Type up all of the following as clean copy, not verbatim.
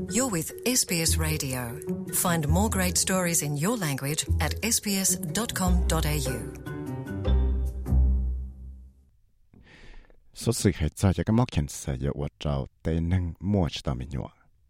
You're with SBS Radio. Find more great stories in your language at sbs.com.au. Số sự hệ cho cái mốc hiện sở dựa vật trâu tê nâng mua cho tao mình nhọ.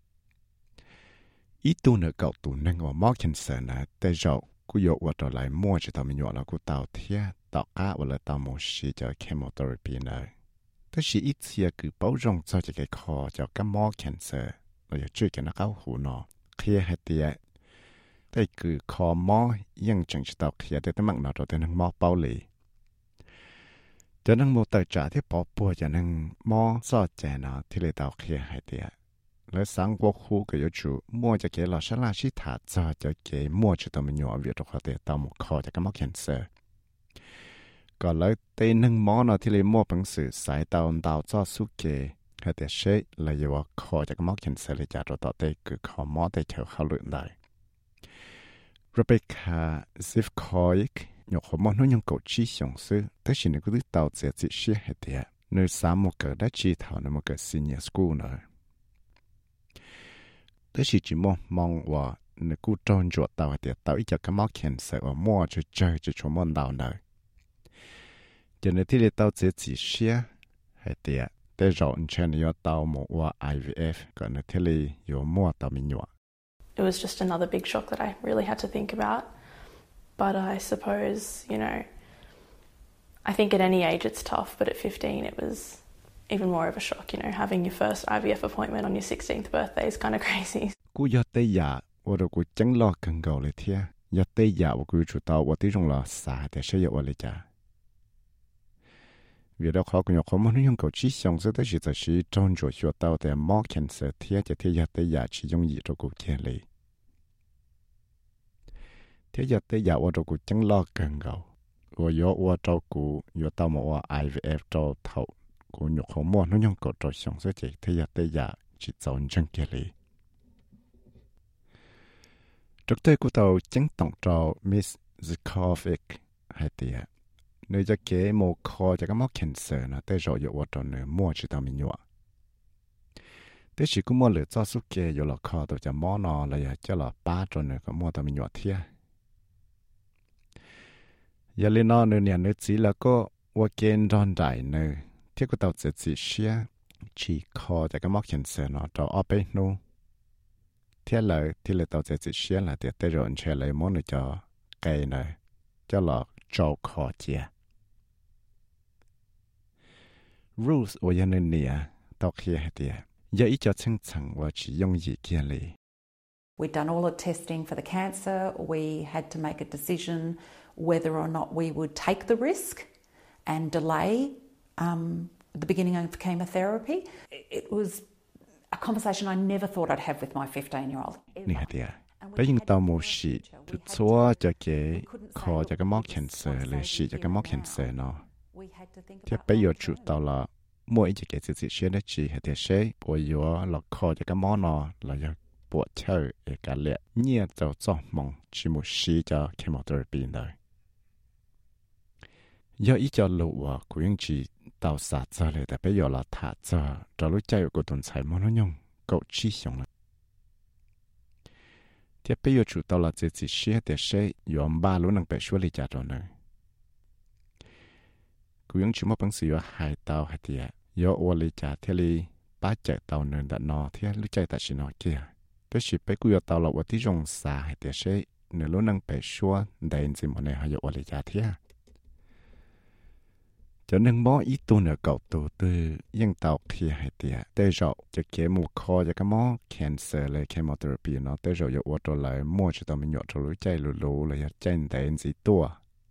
Ít tu nữa cậu tu nâng ở mốc hiện sở là tê rậu cú dựa vật trâu lại mua cho tao mình nhọ là cú tao thia tao cá và là tao một xí cho chemotherapy nữa. Thế chỉ ít xia cứ bảo rong cho cái kho cho cái mốc hiện sở rồi chưa cái nó cáo hủ nó kia hay tiệt. Thế cứ kho mốc nhưng chẳng chỉ tao kia để tao mặc nó rồi tao nâng mốc bao lì. Cho nên một tài trả thì bỏ bùa cho nên mò so chè nó thì lấy tàu kia hay tiệt. Lấy sáng qua khu cái yếu chủ mua cho cái lò sát la xí thả cho cái mua cho tao mình nhỏ việc cho họ để tao một kho cho cái móc hiện sơ. Còn lấy tên nâng mò nó thì lấy mua bằng sự xài tàu cho su kê hay tiệt sẽ là yếu kho cho cái móc hiện sơ lấy trả rồi tao tây cứ kho mò tây theo khảo luận đây. Rebecca Zivkovic nhọc họ mong nó nhung cầu chi sống sư tới chỉ nên cứ tàu sẽ chỉ xia hết tiệt nơi sáng một cái đã chi thảo nơi một cái senior school nữa tới chỉ mongว่าnơi cứ tròn chuột tàu hết tiệt tàu ít cho cái móc hiện sợ ở mua cho chơi cho chúng mong đào nữa cho nên thì tàu sẽ chỉ xia hết tiệt tới rồi trên này tàu mộtว่า IVF còn nơi thì là mua tàu mình nhọ. It was just another big shock that I really had to think about. But I suppose, you know, I think at any age it's tough, but at 15 it was even more of a shock, you know, having your first IVF appointment on your 16th birthday is kind of crazy. Cú giờ tây giả, và rồi cú chẳng lo cần cầu lại thia. Giờ tây giả và cú chủ tàu và tí trong là xả để sử dụng lại trả. Vì đó khó cũng có một những cầu trí xong sẽ tới chỉ trong chỗ chủ tàu để mò cancer thia cho thia giờ tây giả chỉ dùng gì cho cú kia lại. Thế giờ tới giờ tôi cũng chẳng lo cần cầu, và giờ tôi cũng giờ tao một IVF cho thầu, cũng nhục không mua nó nhung cầu cho xong sẽ chỉ thế giờ tới giờ chỉ chọn chân kia đi. Trước đây của tao chẳng tổng cho Miss Zikovic hay tiệt, nơi cho kế một kho cho cái mốc cancer nó tới rồi giờ tôi nữa mua chỉ tao mình nhọ. Thế chỉ cũng mua lựa cho số kia giờ là kho tôi cho món nó là cho là 3 cho nữa có mua tao mình nhọ thiệt. Giờ lên nó nơi nhà nơi chỉ là cóว่าเกณฑ์รอนได้เนอที่กูเตาจะจีเชียชีคอจากก็มอกเขียนเสนอต่ออไปนู้เที่ยเลยที่เลยเตาจะจีเชียละเดี๋ยวได้รอนเชเลยมอนจะไกลเนอจะหลอกโจคอเจีย rules ว่ายันเนี่ยเตาเคียให้เดียอย่าอีจะชิงชังว่าchỉ用อีเกียเลย We'd done all the testing for the cancer. We had to make a decision whether or not we would take the risk and delay the beginning of chemotherapy. It was a conversation I never thought I'd have with my 15-year-old. Nè tiệt, bây giờ tao muốn xí, tụi xóa cho cái khó cho cái móc cancer, lấy xí cho cái móc cancer nó. Thì bây giờ chủ tao là mỗi cái sự xí đó chỉ hay tiệt xí, bây giờ là khó cho cái món nó là do bộ chơi cái lệ nhiều cho mong chỉ một xí cho chemotherapy thôi. Giờ ý cho lụa của những chị tàu xả cho lạiแต่bây giờ là thả cho lúc chạy của tuần sai mà nó nhung cậu chi xong rồi. Thì bây giờ chủ tàu là chỉ xe để xe yếm ba lúc năng bị xua đi trả rồi nữa. Của những chị mà bằng sự hai tàu hai tiệt, giờ ô đi trả thì li ba chạy tàu nữa đã nọ thì lúc chạy tại xin nọ kia. Tới chỉ bây giờ tàu là ở tí rong xả hai tiệt xe nửa lúc năng bị xua đầy gì mà này hay giờ ô đi trả thì cho nên mỏ ít tu nữa cậu tu từ những tàu kia hay tiệt tới rồi cho cái một kho cho cái mỏ cancer lại chemotherapy nó tới rồi giờ tôi lại mua cho tao mình nhọ cho lối chạy lù lại chạy đến gì tua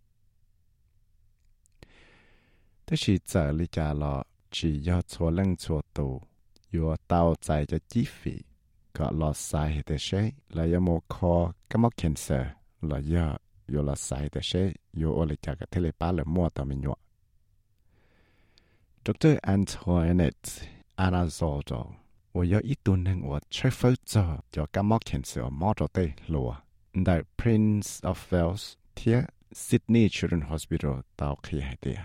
tới chỉ giờ lý trả là chỉ do cho lăng cho tu do tao chạy cho chi phí có lo sai để sẽ là do một kho cái mỏ cancer là do là sai để sẽ do lại trả cái thế lại ba là mua tao mình nhọ. Dr. Antoinette Anazordo 我有一段能我吹风做就感冒 cancer 毛着对路在 Prince of Wales 贴 Sydney Children's Hospital 到去海地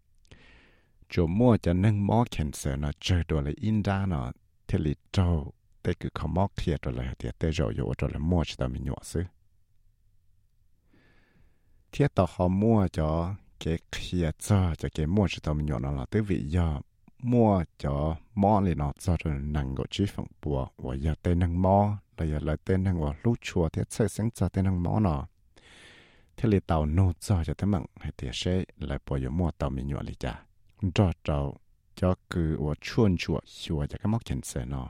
就摸着能毛 cancer 呢最多了应该呢贴里做แต่คือเขามอกเคลียร์ตัวเลยเดียแต่เราอยู่ตัวเลยมั่วจะต้องมีหนวดซื้อเทียต่อเขามั่วจะเกเคลียร์จะเกมั่วจะต้องมีหนวดนั่นแหละตัววิยามั่วจะมอเลยเนาะจะนั่งก็ชีฝั่งปัวว่าอย่าเต้นนั่งมอแต่อย่าเลยเต้นนั่งว่าลูกชัวเทียใช้เสียงจะเต้นนั่งมอเนาะเทียเลยเต่าโน้จะทั้งมั่งให้เตียใช้เลยปัวอยู่มั่วเต่ามีหนวดเลยจ้ะจะจะคือว่าชวนชัวจะก็มอกเขียนเสนา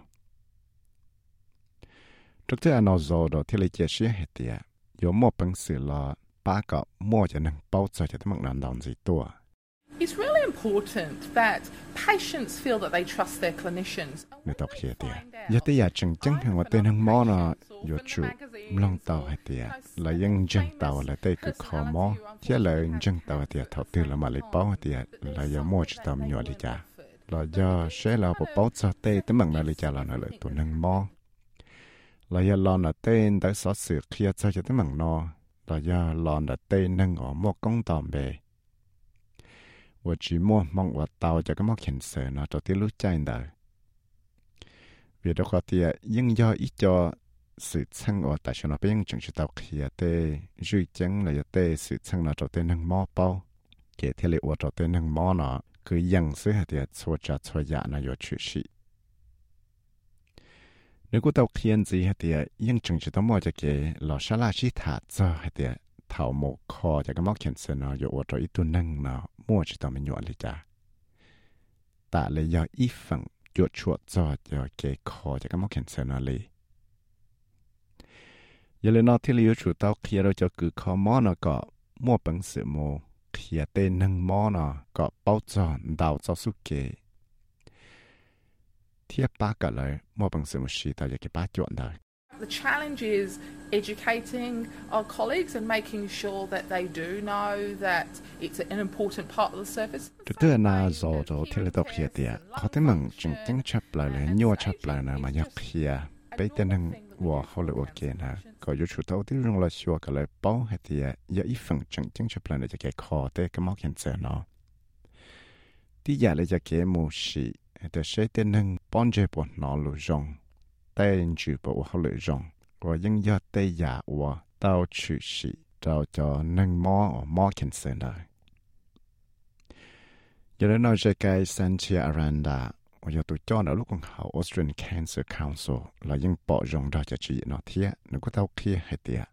ทุกที่อันนอโซดที่เลยเจชีเหตุยมมอปังสือละป้าก็มั่วจะนั่งเป้าจะทั้งมั่งนานดอนสิตัว It's really important that patients feel that they trust their clinicians. ในตอกเฮียเตียยติยาจังหัวเต้นหังมอนะอยู่จู่ลองเตาให้เตียแล้วยังจังเตาแล้วเต้คือคอมอเที่ยเลยจังเตาเตียถอดตื่นละมาเลยเป้าเตียแล้วยังมั่วจะทำหยวดลิจ่าแล้วจะใช้เราปเป้าจะเต้ตั้งมั่งนาฬิกาเราเลยตัวนั่งมอแล้วยังรอน่ะเต้นได้สอดสืบเคลียร์จะตั้งมั่งนอแล้วยังรอน่ะเต้นนั่งอ๋อมอกงตอมเบว่าจีมัวมองว่าเตาจะก็มอเขียนเสือนะตัวที่รู้ใจเด้อเวียดขอเตียยิ่งย่ออีจอสื่อช่างว่าแต่ฉันเป็นยังจังจะเตาเขียเตจุยจังเลยเตสื่อช่างนะตัวเต้นนั่งมอเป้าเกที่เรียกว่าตัวเต้นนั่งมอนะคือยังซื้อให้เตียชัวจัดชัวยานะอยู่ชื่อสินึกว่าเตาเขียนจีให้เตียยังจังจะต้องมอจะเกหล่อชาลาชิถาเจอให้เตียเท่าหมกคอจะก็มอเขียนเสือนะอยู่ว่าตัวอีตัวนั่งนะมั่วจะต้องมีหนวดเลยจ้ะแต่เลยยออีฝั่งหยุดชัวจอดยอเกคอจะก็มอเขียนเสือนะเลยอย่าเลยนอที่เราอยู่ชุดเต้าเคลียเราจะคือคอมอนะก็มั่วปังเสือโมเคลียเต้นนั่งมอนะก็เป้าจอนดาวจอสุเกเทียบปากกันเลยมั่วปังเสือมุชีแต่อยากเก็บป้าจวนได้ The challenge is educating our colleagues and making sure that they do know that it's an important part of the service. ตัวเตือนน่าจะที่เราต้องเคลียร์เดียเขาที่มึงจึงชับเลยยัวชับเลยนะมาอยากเคลียร์ไปแต่นั่งว่าเขาเลยโอเคนะก็อยู่ชุดเท่าที่โรงละชัวก็เลยป้องให้เดียอย่าอีฝั่งจึงชับเลยจะแก่คอแต่ก็มอกเห็นเจอเนาะที่อยากเลยจะแก่มูชีแต่ใช้แต่นั่งป้อนเจ็บปวดนอนลุจงแต่จู่ปวดเขาเลยจงก็ยังยอดแต่อยากว่าเต้าชื่อสิเราจะนั่งมอเห็นเจอได้อย่าเลยเราจะแก่ซันเชียอารันดาว่าอยู่ตัวจอนะลูกของเขา Australian Cancer Council เรายังปอจงเราจะจีนอเทียนึกว่าเต้าเคลียให้เตีย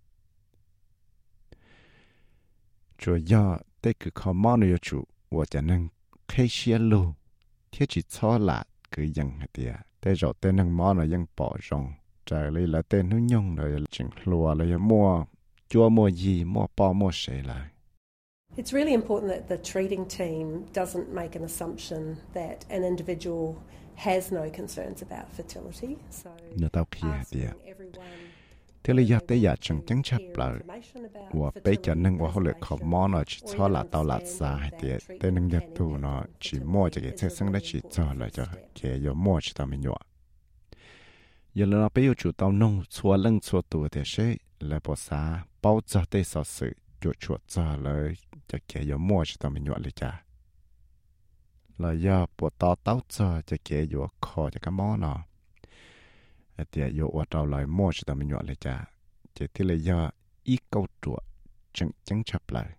ชัวยอแต่คือคอมอนอยู่จู่ว่าจะนั่งเคเชียลูเทียจีช้อหลาดคือยังให้เตียแต่เราเต้นนั่งมอนะยังปอจงใจเลยละเต้นนุ่งยงเลยจึงคลัวเลยมัวจัวมัวยีมัวปอมัวเสยเลย It's really important that the treating team doesn't make an assumption that an individual has no concerns about fertility. So asking everyone ที่เลยอยากได้อยากจังชับเลยว่าไปจะนึงว่าเขาเลยขอมอนะชิชอละเตาละสาให้เดียแต่นึงอยากดูนะชิมัวจะเกิดเส้นได้ชิจอเลยจะเกี่ยวมัวชิตามิญวอย่าเลยไปอยู่จุดเตานงชัวเรื่องชัวตัวเดียใช่เลยภาษาเป้าจะได้สอสื่อจุดชัวจอเลยจะเกี่ยวมัวชิตามิญวเลยจ้ะแล้วอย่าปวดต่อเต้าจะเกี่ยวคอจะก็มอนะเดียอยู่ว่าเราเลยมั่วจะทำมันหยอดเลยจ้ะเจที่เลยย่ออีกตัวจังชับเลย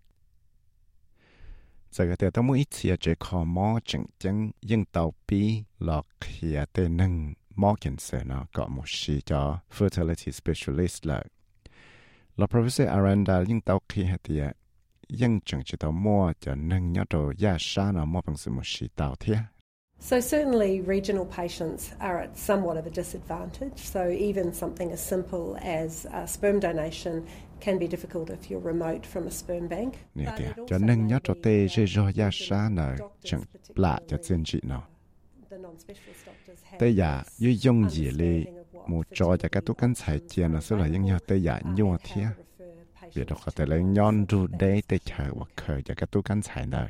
จากเดียต้องมุ่งอีเสียเจคอมอจังยังเตาปีหลอกเขียเตนึงมอเขียนเสนาก็มุ่งชีจอ fertility specialist เลยแล้ว professor Aranda ยังเตาเขียเดียยังจังจะเตามั่วจะนึงยอดตัวยาชานะมั่วเป็นสมุชีเตาเทีย So certainly regional patients are at somewhat of a disadvantage. So even something as simple as sperm donation can be difficult if you're remote from a sperm bank. Cho nên nhớ cho tê dê do ya sa nở chẳng lạ cho chân chị nó. Tê giả yu dùng gì li một trò cho các tú cánh xài chiên nó sẽ là những nhớ tê giả nhua thía. Vì đó có thể là nhon ru đê tê chờ hoặc khởi cho các tú cánh xài nở.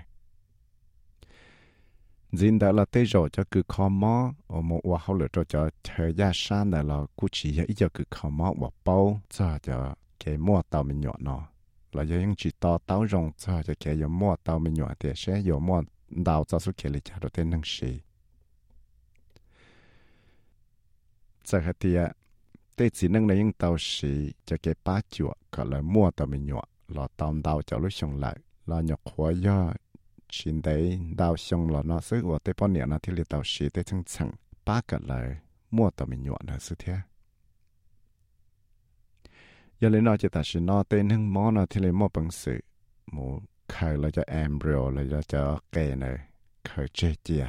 Dinh đã là tê rồi cho cứ khó mó ở một hoa hậu lửa cho thời gian sáng này là cú chỉ ít cho cứ khó mó và bao cho cái mua tàu mình nhọn nó là do những chỉ to tàu rồng cho cái giờ mua tàu mình nhọn thì sẽ giờ mua đào cho số cái lịch trả đồ tên năng sĩ giờ hạt tiệt tê chỉ nâng là những tàu sĩ cho cái bá chuột còn là mua tàu mình nhọ là tàu đào cho lúc xong lại là nhọc khóa do chính đấy đào xong là nó sẽ của tê bao nhiêu nó thì là tàu sĩ tê chân chân bá cả lại mua tàu mình nhọ là sự thế giờ lên nó chỉ ta chỉ nó tên hưng món nó thì là mua bằng sự mua khởi là cho embryo là cho cây này khởi chế chia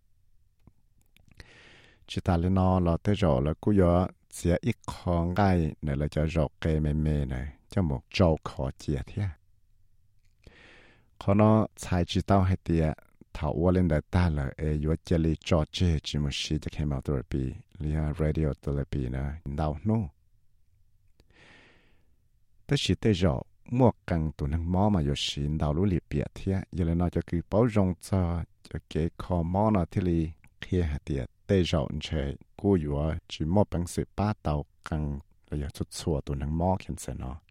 chỉ ta lên nó là tới rồi là cú giờ sẽ ít khó ngay này là cho rọc cây mềm này cho một trâu khó chia thế khó nó sai chỉ tao hay tiệt thảo qua lên đại ta là yếu chế lý cho chế chỉ một xí cho chemotherapy lia radiotherapy này đau nô tới chỉ tới rồi mua càng tụ năng mỏ mà yếu xí đau lũ liệt biệt thế giờ là nó cho cứ bảo rong cho cái khó mỏ nó thì li kia hay tiệt tới rồi chơi cú yếu chỉ mua bằng sự ba tàu càng là yếu chút xua tụ năng mỏ khiến sẽ nó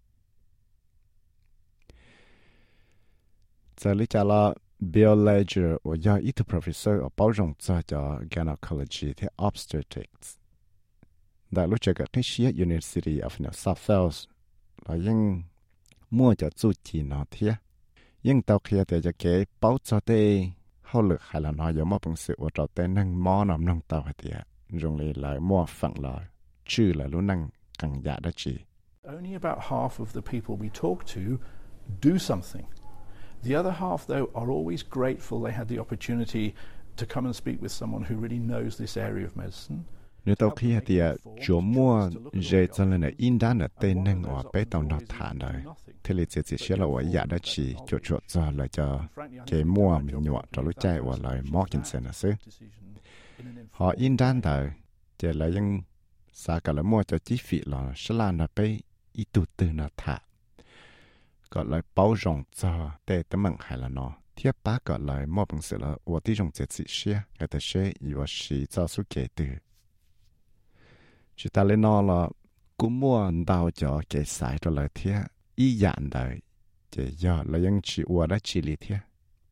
giờ lý cho là Bill Ledger 我要一个 professor 我包容做叫 gynecology 的 obstetrics 但如这个那些 University of New South Wales là ยังมั่วจะจุดจีนอเทียยังเตาเคียแต่จะเก๋เป้าจะได้เขาเหลือใครละน้อยยังมั่วเป็นสื่อว่าจะได้นั่งม้อนำนั่งเตาเทียโรงเรียนเลยมั่วฝั่งเลยชื่อเลยรู้นั่งกังยาได้จี Only about half of the people we talk to do something.The other half, though, are always grateful they had the opportunity to come and speak with someone who really knows this area of medicine. Nếu tao khi thì chỗ mua dễ cho nên là in đan ở tên nâng ở bé tàu nọ thả đời thế thì chỉ sẽ là ở nhà đó chỉ chỗ cho là cho cái mua mình nhọ cho lúc chạy vào lại móc kinh sen là xứ họ in đan đời chỉ là những sao cả là mua cho chi phí là sẽ làm là bé ít tụt từ nó thả gọi là bảo rộng cho để tấm bằng hay là nó thiết bá gọi là mua bằng sự là tôi đi rộng chết sĩ xe hay là xe yếu sĩ cho số kể từ chỉ ta lên nó là cũng mua đào cho cái sai cho lời thiết ý dạng đời chỉ do là những chỉ ua đã chỉ lý thiết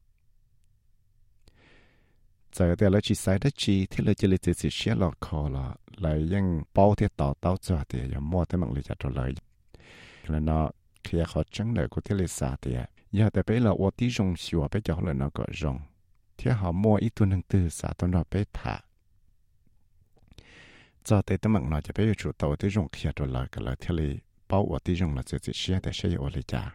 giờ thì là chỉ sai đã chỉ thì là chỉ lý chết sĩ xe là khó là những bao thiết tỏ tao cho thì mua tấm bằng lý cho lời là nó khi họ chẳng lời của thế lịch sử thì giờ tại bây là tôi dùng sửa bây giờ là nó gọi dùng thì họ mua ít tuần hàng từ xã tuần nó bây thả giờ tại tấm bằng nóจะbây chủ tàu tôi dùng khi rồi là cái là thế lịch bảo tôi dùng là chỉ xe để xe ở đây cha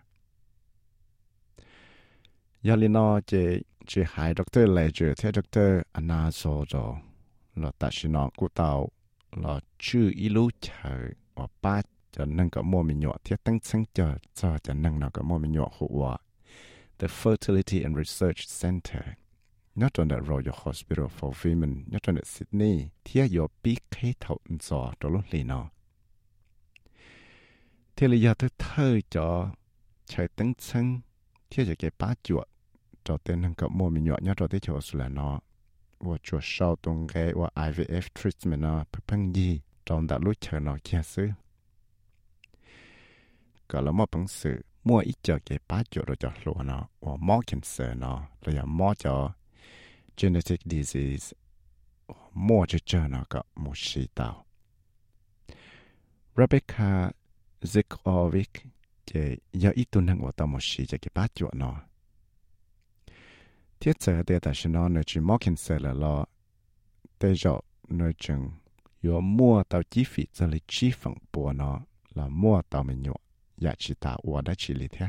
giờ li nó chỉ hai doctor lại chứ thế doctor Anna so rồi là tại sao nó của tàu là chưa ít lúc chờ ở ba cho nên có mua mình nhọ thiết tăng sinh cho nên nó có mua mình nhọ hụa the Fertility and Research Center nhớ trong the Royal Hospital for Women nhớ trong the Sydney thiết có biết khai thầu cho lúc lì nó thì là giờ tôi thơ cho chạy tăng sinh thiết cho cái bá chuột cho tên nên có mua mình nhọ nhớ trong cái chỗ là nó và chuột sau tung cái và IVF treatment nó phân gì trong đã lúc chờ nó kia xứก็แล้วมั่วปังสื่อมั่วอีเจอเก็บป้าจุดเราจะหลัวเนาะว่ามั่ว cancer เนาะเราอย่ามั่วจะ genetic disease มั่วจะเจอเนาะก็มั่วชีตาว Rebecca Zikovic จะอย่าอีตัวนั่งว่าตัวมั่วชีจะเก็บป้าจุดเนาะเทียบเจอเดียแต่ฉันเนาะในจีมั่ว cancer แล้วเราได้จะในจึงอย่ามั่วตัวจีฟีจะเลยจีฝังปัวเนาะแล้วมั่วตัวไม่หยวอยากจิตาวัวได้ชิลิเท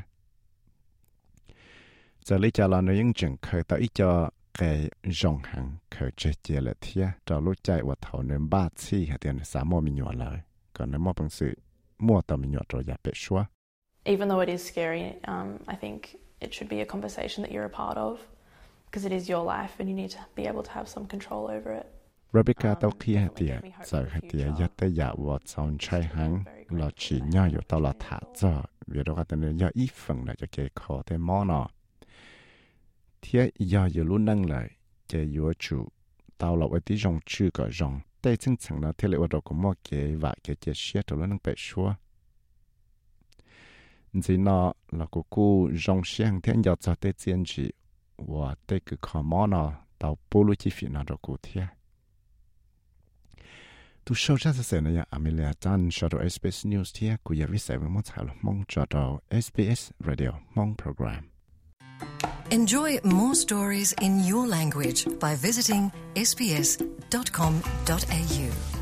จะลิจาลานยังจึงเคยต่ออีจอแกจงหังเคยเจเจเลเทียจะรู้ใจว่าเท่าเนื้อบ้าซี่หาเดียนสามโมมีหยวเลยก่อนในมอบังสือมั่วต่อมีหยวตัวอยากเปชัว Even though it is scary, I think it should be a conversation that you're a part of because it is your life and you need to be able to have some control over it. Rebecca tao kia hạt tiệt, giờ hạt tiệt giờ tới giờ vợ chồng trai hắn là chỉ nhauอยู่tao là thả cho, vì đó cái này giờ ít phần là cho cái khó thế món nọ. Thế giờ luôn năng lại, cái yếu chủ tao là ở tí rong chưa có rong, tay chân chẳng là thế lại ở đó có mua cái và cái xe tao luôn năng bể xua. Chỉ nó là cô rong xe hàng thiên giờ cho tay chân chỉ, và tay cái khó món nọ tao bố lui chi phí nó rồi cô thế. tu show ra sẽ này Amelia Tan cho đó SBS News thì cũng giờ viết sẽ với một thảo mong cho đó SBS Radio mong program. Enjoy more stories in your language by visiting sbs.com.au.